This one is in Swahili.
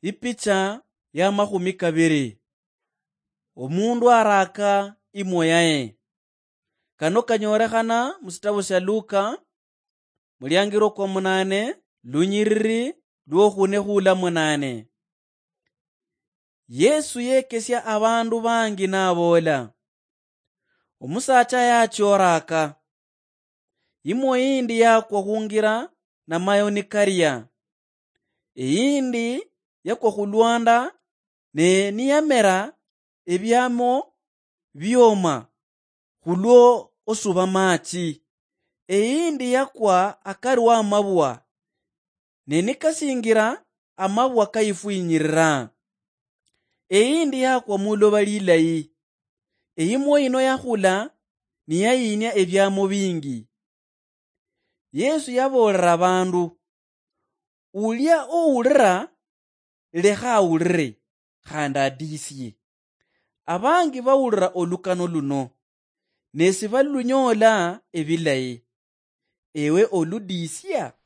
Ipicha ya 20. Omundu araka imoyaye. Kano kanyorekhana musitabu sha Luka mulyangiro kwa 8 lunyiriri lwokhune khula 8. Yesu yekesya abandu bangi nabola. Omusacha yachoraka. Imo yindi yakwa khungira na mayo ni karya. Eyindi yakwa khulwanda ne niyamera ebyamo byoma khulwo osuba machi. Eyindi yakwa akari wa mabwa ne nikasingira amabwa kayifwinyirira. Eyindi yakwa muloba lilayi. Eyimo ino yakhula niyayinya ebyamo bingi. Yesu yabolera abandu, ulya owulira lekha awulire khandi adisye. Abangi bawulira olukano luno nesi balunyola ebilayi, ewe oludisya.